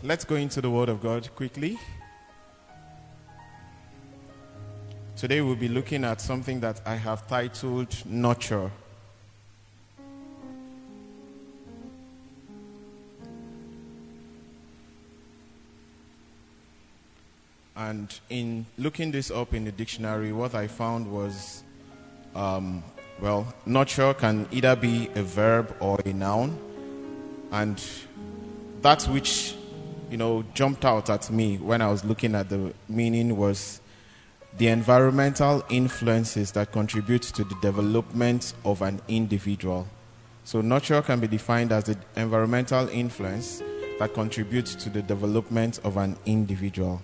Let's go into the Word of God quickly. Today we'll be looking at something that I have titled Nurture. And in looking this up in the dictionary, what I found was, nurture can either be a verb or a noun. And that which, jumped out at me when I was looking at the meaning was the environmental influences that contribute to the development of an individual. So nurture can be defined as the environmental influence that contributes to the development of an individual.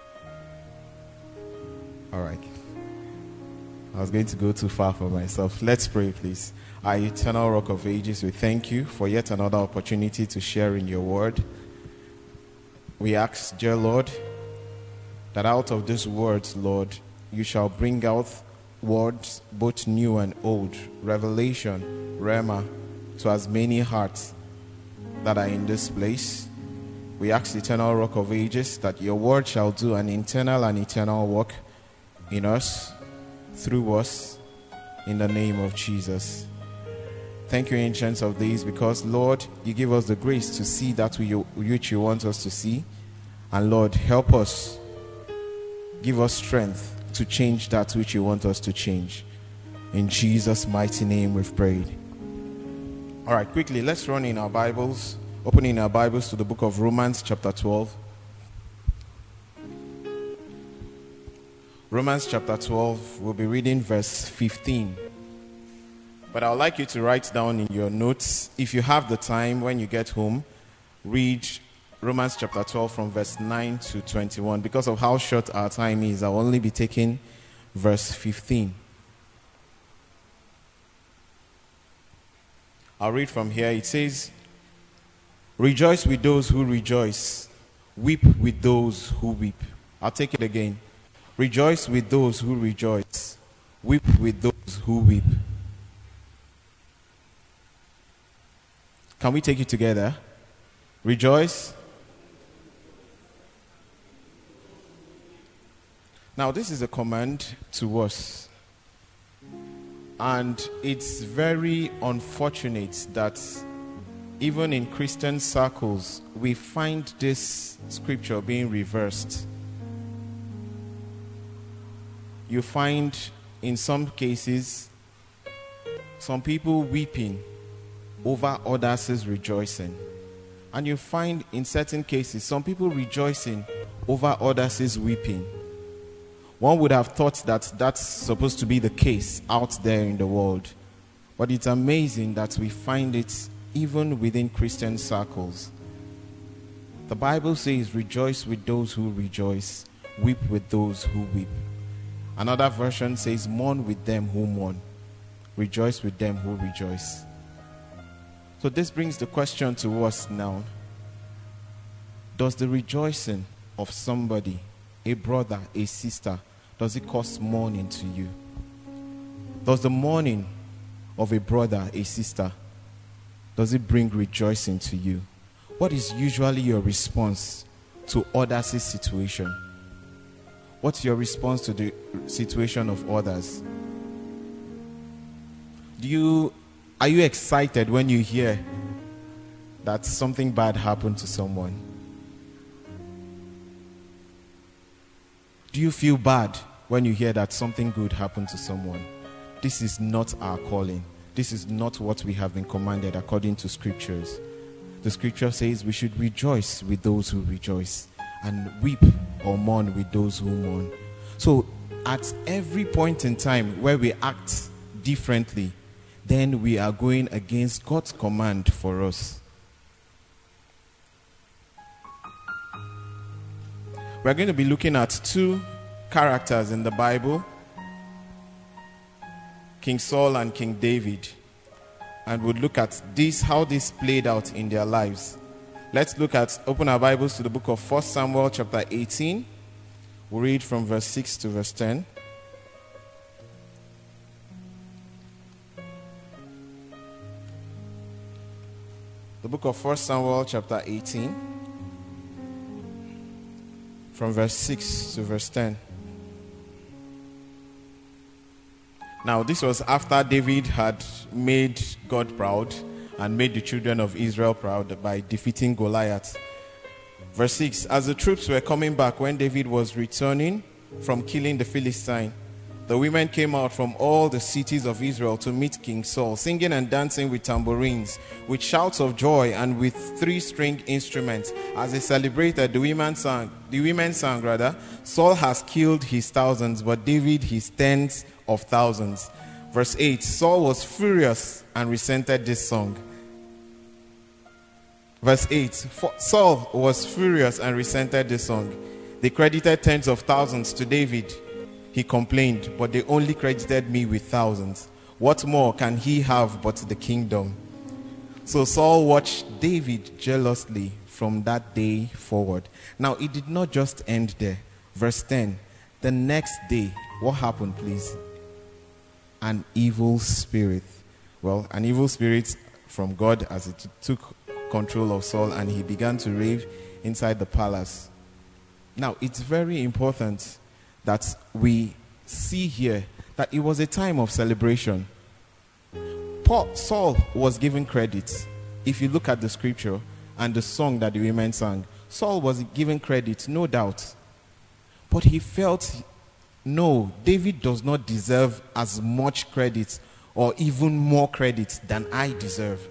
All right. I was going to go too far for myself. Let's pray, please. Our eternal Rock of Ages, we thank you for yet another opportunity to share in your word. We ask, dear Lord, that out of these words, Lord, you shall bring out words both new and old, revelation, rhema, to as many hearts that are in this place. We ask, eternal Rock of Ages, that your word shall do an internal and eternal work in us, through us, in the name of Jesus. Thank you, Ancients of Days, because, Lord, you give us the grace to see that which you want us to see. And, Lord, help us. Give us strength to change that which you want us to change. In Jesus' mighty name we've prayed. All right, quickly, let's run in our Bibles. Opening our Bibles to the book of Romans chapter 12. Romans chapter 12, we'll be reading verse 15. But I would like you to write down in your notes, if you have the time when you get home, read Romans chapter 12 from verse 9 to 21. Because of how short our time is, I'll only be taking verse 15. I'll read from here. It says, "Rejoice with those who rejoice, weep with those who weep." I'll take it again. Rejoice with those who rejoice, weep with those who weep. Can we take it together? Rejoice. Now, this is a command to us. And it's very unfortunate that even in Christian circles, we find this scripture being reversed. You find in some cases some people weeping over others' rejoicing. And you find in certain cases some people rejoicing over others' weeping. One would have thought that that's supposed to be the case out there in the world. But it's amazing that we find it even within Christian circles. The Bible says, "Rejoice with those who rejoice, weep with those who weep." Another version says, "Mourn with them who mourn, rejoice with them who rejoice." So this brings the question to us now. Does the rejoicing of somebody, a brother, a sister, does it cause mourning to you? Does the mourning of a brother, a sister, does it bring rejoicing to you? What is usually your response to others' situation? What's your response to the situation of others? Are you excited when you hear that something bad happened to someone? Do you feel bad when you hear that something good happened to someone? This is not our calling. This is not what we have been commanded according to scriptures. The scripture says we should rejoice with those who rejoice and weep or mourn with those who mourn. So at every point in time where we act differently, then we are going against God's command for us. We're going to be looking at two characters in the Bible, King Saul and King David, and we'll look at this, how this played out in their lives. Let's open our Bibles to the book of 1 Samuel chapter 18. We'll read from verse 6 to verse 10. The book of 1 Samuel chapter 18. from verse 6 to verse 10. Now, this was after David had made God proud and made the children of Israel proud by defeating Goliath. Verse 6, as the troops were coming back when David was returning from killing the Philistine, the women came out from all the cities of Israel to meet King Saul, singing and dancing with tambourines, with shouts of joy, and with three-stringed instruments. As they celebrated, the women sang, Saul has killed his thousands, but David his tens of thousands. Verse 8, Saul was furious and resented this song. Verse 8, Saul was furious and resented this song. They credited tens of thousands to David. He complained, but they only credited me with thousands. What more can he have but the kingdom? So Saul watched David jealously from that day forward. Now, it did not just end there. Verse 10, the next day, what happened, please? An evil spirit. Well, an evil spirit from God as it took control of Saul, and he began to rave inside the palace. Now, it's very important that we see here that it was a time of celebration. Saul was given credit. If you look at the scripture and the song that the women sang, Saul was given credit, no doubt. But he felt, no, David does not deserve as much credit or even more credit than I deserve.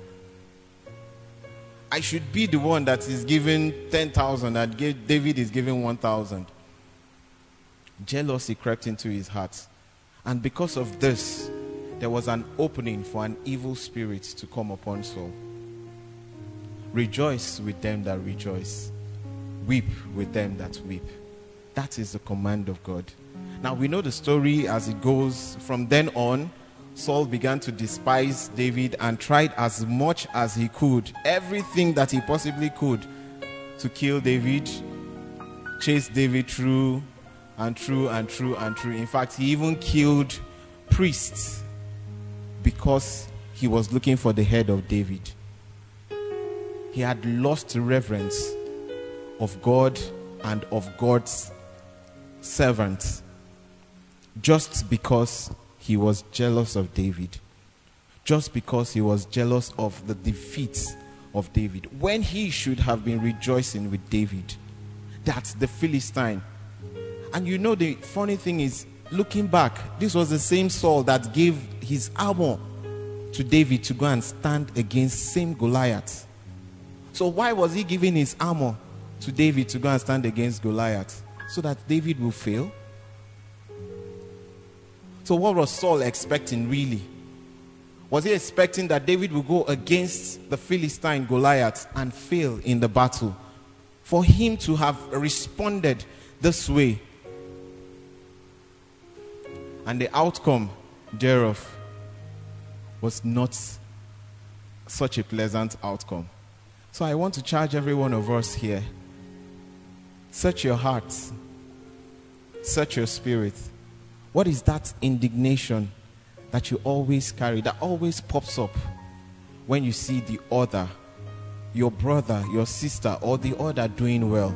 I should be the one that is given 10,000 and David is given 1,000. Jealousy crept into his heart. And because of this, there was an opening for an evil spirit to come upon Saul. Rejoice with them that rejoice. Weep with them that weep. That is the command of God. Now we know the story as it goes. From then on, Saul began to despise David and tried as much as he could, everything that he possibly could, to kill David, chase David through and through and through and through. In fact, he even killed priests because he was looking for the head of David. He had lost reverence of God and of God's servants just because he was jealous of David. Just because he was jealous of the defeats of David. When he should have been rejoicing with David. That's the Philistine. And you know the funny thing is, looking back, this was the same Saul that gave his armor to David to go and stand against same Goliath. So why was he giving his armor to David to go and stand against Goliath? So that David will fail? So what was Saul expecting really? Was he expecting that David would go against the Philistine Goliath and fail in the battle? For him to have responded this way. And the outcome thereof was not such a pleasant outcome. So I want to charge every one of us here. Search your hearts. Search your spirit. What is that indignation that you always carry, that always pops up when you see the other, your brother, your sister, or the other doing well?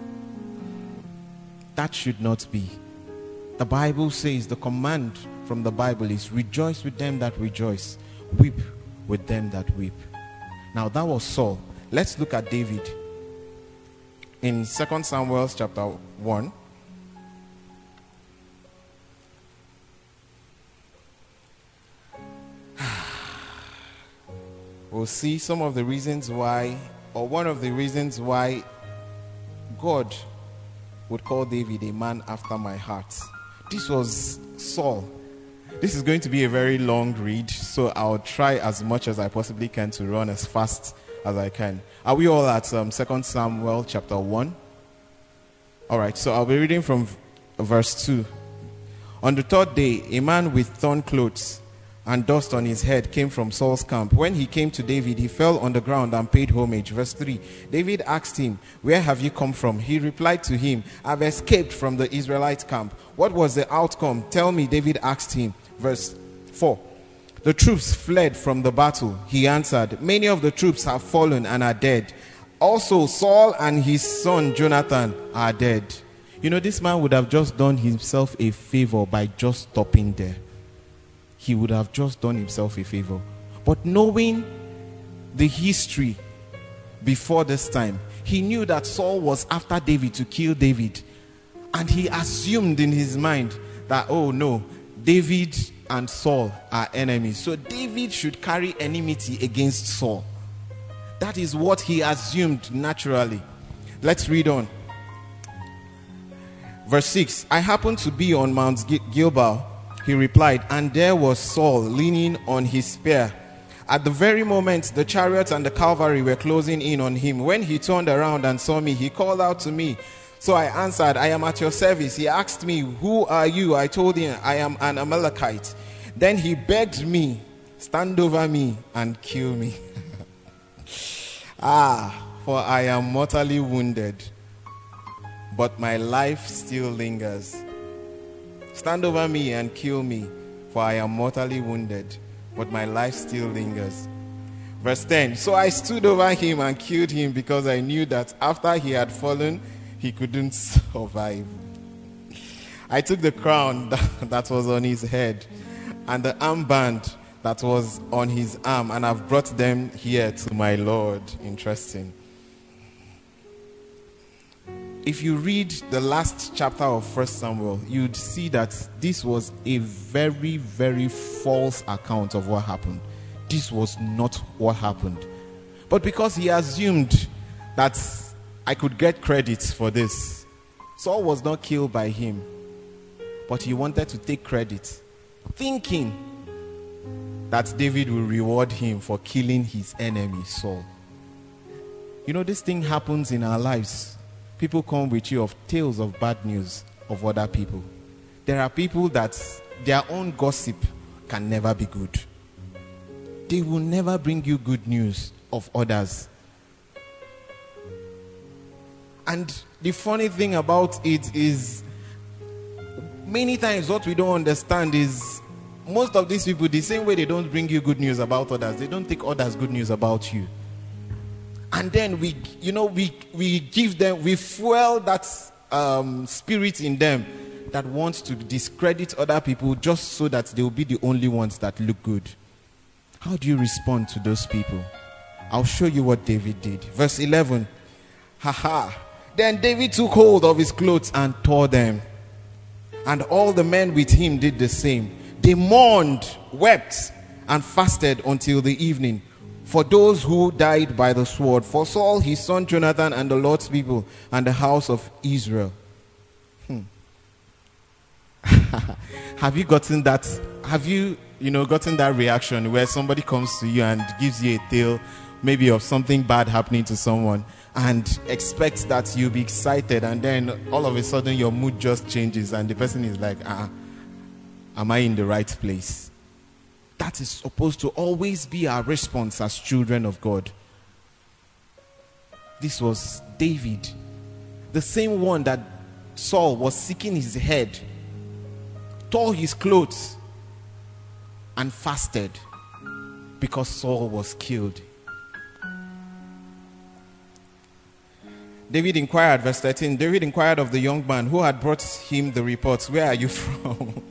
That should not be. The Bible says, the command from the Bible is, rejoice with them that rejoice, weep with them that weep. Now that was Saul. Let's look at David. In 2 Samuel chapter 1, we'll see some of the reasons why, or one of the reasons why God would call David a man after my heart. This was Saul. This is going to be a very long read, so I'll try as much as I possibly can to run as fast as I can. Are we all at 2 Samuel chapter 1? All right, so I'll be reading from verse 2. On the third day, a man with thorn clothes and dust on his head came from Saul's camp. When he came to David, he fell on the ground and paid homage. Verse 3. David asked him, where have you come from? He replied to him, I've escaped from the Israelite camp. What was the outcome? Tell me, David asked him. Verse 4. The troops fled from the battle. He answered, many of the troops have fallen and are dead. Also, Saul and his son Jonathan are dead. You know, this man would have just done himself a favor by just stopping there. He would have just done himself a favor. But knowing the history before this time, he knew that Saul was after David to kill David. And he assumed in his mind that, oh no, David and Saul are enemies. So David should carry enmity against Saul. That is what he assumed naturally. Let's read on. Verse 6. I happened to be on Mount Gilboa, he replied, and there was Saul leaning on his spear. At the very moment the chariots and the cavalry were closing in on him. When he turned around and saw me, he called out to me. So I answered, I am at your service. He asked me, who are you? I told him, I am an Amalekite. Then he begged me, stand over me and kill me. For I am mortally wounded, but my life still lingers. Stand over me and kill me, for I am mortally wounded, but my life still lingers. Verse 10. So I stood over him and killed him, because I knew that after he had fallen, he couldn't survive. I took the crown that was on his head and the armband that was on his arm, and I've brought them here to my Lord. Interesting. If you read the last chapter of 1 Samuel, you'd see that this was a very, very false account of what happened. This was not what happened. But because he assumed that I could get credit for this, Saul was not killed by him, but he wanted to take credit, thinking that David will reward him for killing his enemy, Saul. You know, this thing happens in our lives. People come with you of tales of bad news of other people. There are people that their own gossip can never be good. They will never bring you good news of others. And the funny thing about it is, many times what we don't understand is, most of these people, the same way they don't bring you good news about others, they don't take others good news about you. And then we give them, we fuel that spirit in them that wants to discredit other people just so that they will be the only ones that look good. How do you respond to those people? I'll show you what David did. Verse 11. Then David took hold of his clothes and tore them. And all the men with him did the same. They mourned, wept, and fasted until the evening for those who died by the sword, for Saul, his son Jonathan, and the Lord's people, and the house of Israel. Have you gotten that? Have you gotten that reaction where somebody comes to you and gives you a tale, maybe of something bad happening to someone, and expects that you'll be excited, and then all of a sudden your mood just changes and the person is like, am I in the right place? That is supposed to always be our response as children of God. This was David, the same one that Saul was seeking his head, tore his clothes, and fasted because Saul was killed. David inquired, verse 13, David inquired of the young man who had brought him the reports, where are you from?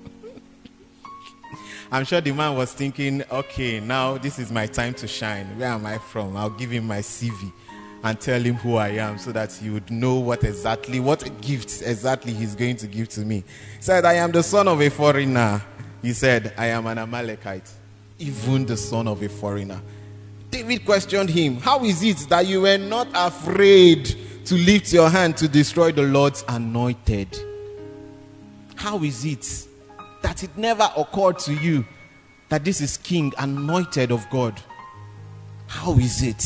I'm sure the man was thinking, okay, now this is my time to shine. Where am I from? I'll give him my CV and tell him who I am so that he would know what gifts exactly he's going to give to me. He said, I am the son of a foreigner. He said, I am an Amalekite, even the son of a foreigner. David questioned him, how is it that you were not afraid to lift your hand to destroy the Lord's anointed? How is it that it never occurred to you that this is king anointed of God? How is it?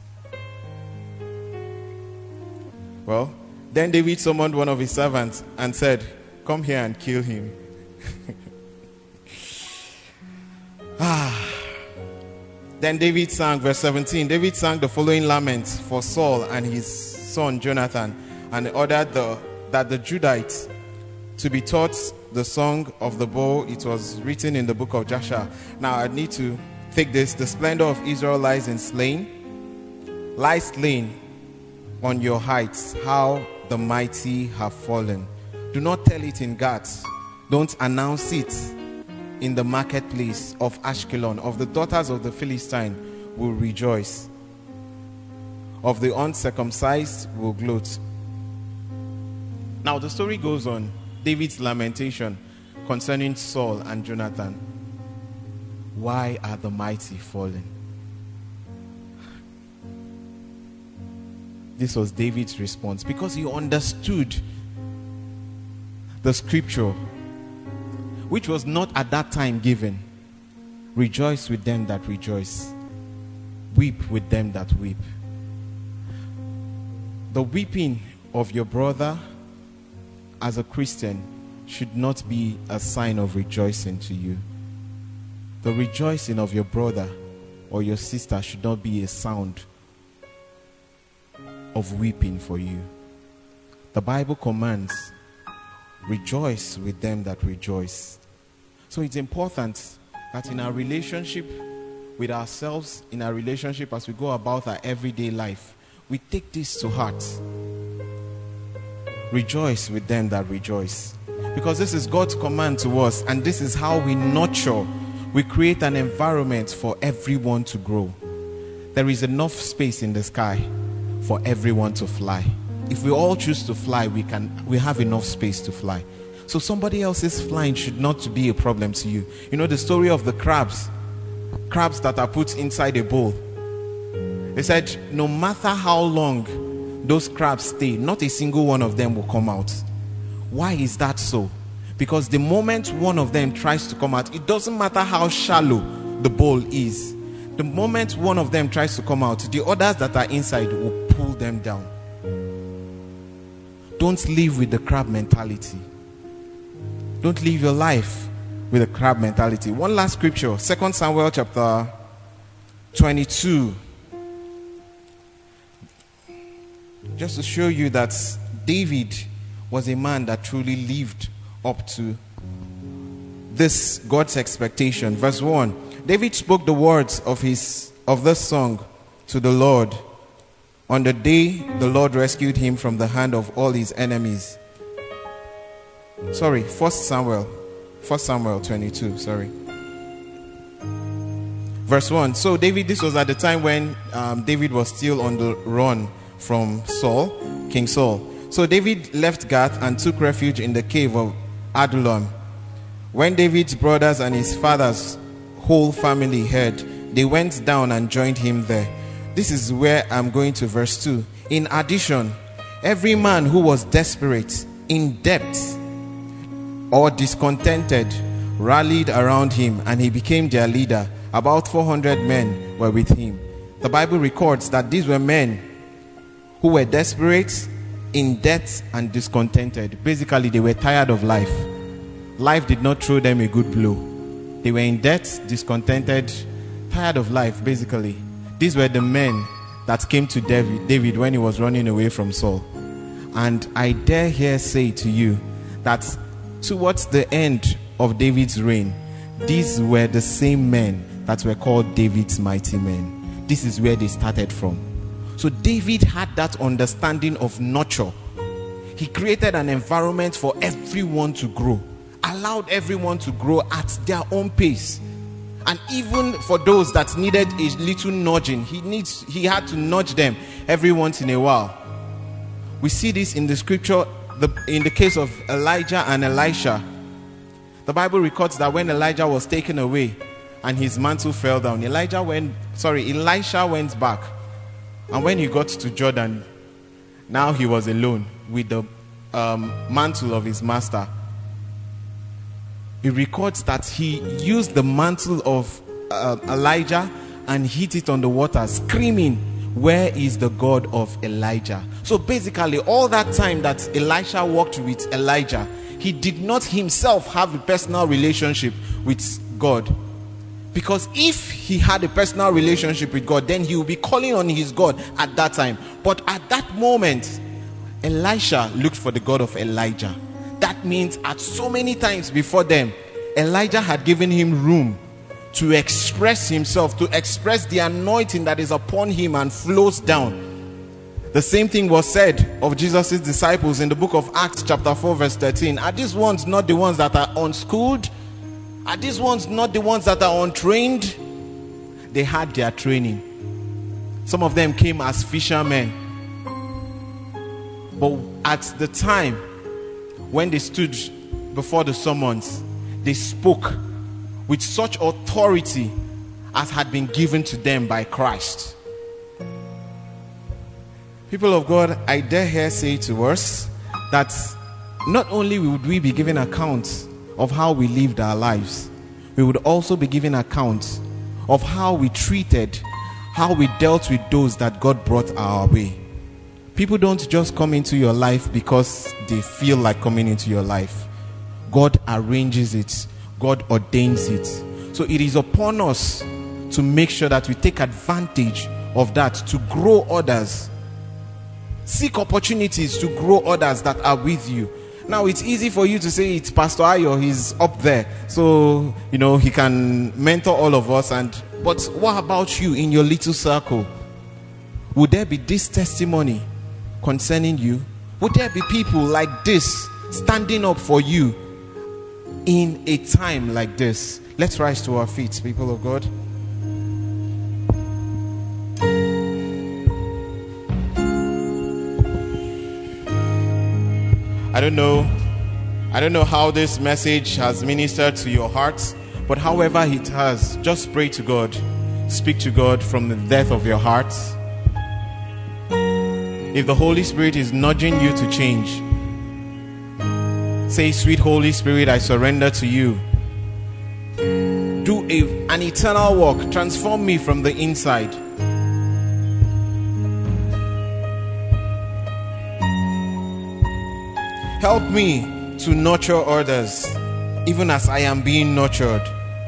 Well, then David summoned one of his servants and said, come here and kill him. Then David sang, verse 17, David sang the following laments for Saul and his son Jonathan, and ordered that the Judites to be taught the song of the bow. It was written in the book of Joshua. Now I need to take this. The splendor of Israel lies slain on your heights. How the mighty have fallen. Do not tell it in Gath. Don't announce it in the marketplace of Ashkelon. Of the daughters of the Philistine will rejoice. Of the uncircumcised will gloat. Now the story goes on. David's lamentation concerning Saul and Jonathan. Why are the mighty fallen? This was David's response because he understood the scripture, which was not at that time given. Rejoice with them that rejoice. Weep with them that weep. The weeping of your brother as a Christian should not be a sign of rejoicing to you. The rejoicing of your brother or your sister should not be a sound of weeping for you. The Bible commands, rejoice with them that rejoice. So it's important that in our relationship with ourselves, in our relationship as we go about our everyday life, we take this to heart. Rejoice with them that rejoice. Because this is God's command to us, and this is how we nurture. We create an environment for everyone to grow. There is enough space in the sky for everyone to fly. If we all choose to fly, we have enough space to fly. So somebody else's flying should not be a problem to you. You know the story of the crabs that are put inside a bowl. They said no matter how long those crabs stay, not a single one of them will come out. Why is that so? Because the moment one of them tries to come out, it doesn't matter how shallow the bowl is. The moment one of them tries to come out, the others that are inside will pull them down. Don't live with the crab mentality. Don't live your life with a crab mentality. One last scripture, 2 Samuel chapter 22. Just to show you that David was a man that truly lived up to this God's expectation. Verse 1. David spoke the words of this song to the Lord on the day the Lord rescued him from the hand of all his enemies. 1 Samuel 22, Verse 1. So David, this was at the time when David was still on the run from Saul, King Saul. So David left Gath and took refuge in the cave of Adullam. When David's brothers and his father's whole family heard, they went down and joined him there. This is where I'm going to verse 2. In addition, every man who was desperate, in debt, or discontented rallied around him, and he became their leader. About 400 men were with him. The Bible records that these were men who were desperate, in debt, and discontented. Basically, they were tired of life. Life did not throw them a good blow. They were in debt, discontented, tired of life, basically. These were the men that came to David when he was running away from Saul. And I dare here say to you that towards the end of David's reign, these were the same men that were called David's mighty men. This is where they started from. So David had that understanding of nurture. He created an environment for everyone to grow, allowed everyone to grow at their own pace. And even for those that needed a little nudging, he had to nudge them every once in a while. We see this in the scripture, in the case of Elijah and Elisha. The Bible records that when Elijah was taken away and his mantle fell down, Elisha went back. And when he got to Jordan, now he was alone with the mantle of his master. He records that he used the mantle of Elijah and hit it on the water, screaming, "Where is the God of Elijah?" So basically, all that time that Elisha walked with Elijah, he did not himself have a personal relationship with God. Because if he had a personal relationship with God, then he would be calling on his God at that time. But at that moment, Elisha looked for the God of Elijah. That means at so many times before them, Elijah had given him room to express himself, to express the anointing that is upon him and flows down. The same thing was said of Jesus' disciples in the book of Acts chapter 4 verse 13. Are these ones not the ones that are unschooled? Are these ones not the ones that are untrained? They had their training. Some of them came as fishermen. But at the time when they stood before the summons, they spoke with such authority as had been given to them by Christ. People of God, I dare here say to us that not only would we be giving account of how we lived our lives, we would also be giving account of how we treated, how we dealt with those that God brought our way. People don't just come into your life because they feel like coming into your life. God arranges it. God ordains it. So it is upon us to make sure that we take advantage of that to grow others. Seek opportunities to grow others that are with you. Now, it's easy for you to say it's Pastor Ayo, he's up there. So, he can mentor all of us. But what about you in your little circle? Would there be this testimony concerning you? Would there be people like this standing up for you in a time like this? Let's rise to our feet, people of God. I don't know how this message has ministered to your hearts, but however it has, just pray to God. Speak to God from the depth of your heart. If the Holy Spirit is nudging you to change, say, sweet Holy Spirit, I surrender to you. Do an eternal work. Transform me from the inside. Help me to nurture others, even as I am being nurtured.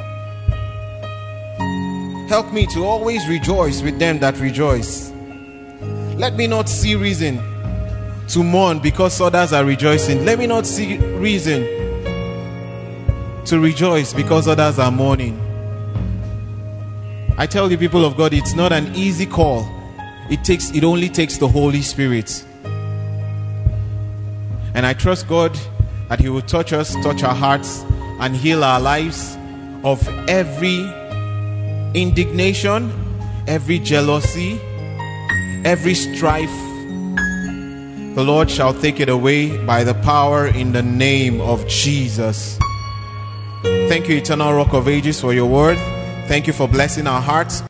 Help me to always rejoice with them that rejoice. Let me not see reason to mourn because others are rejoicing. Let me not see reason to rejoice because others are mourning. I tell you, people of God, it's not an easy call. It only takes the Holy Spirit. And I trust God that He will touch us, touch our hearts, and heal our lives of every indignation, every jealousy, every strife. The Lord shall take it away by the power in the name of Jesus. Thank you, Eternal Rock of Ages, for your word. Thank you for blessing our hearts.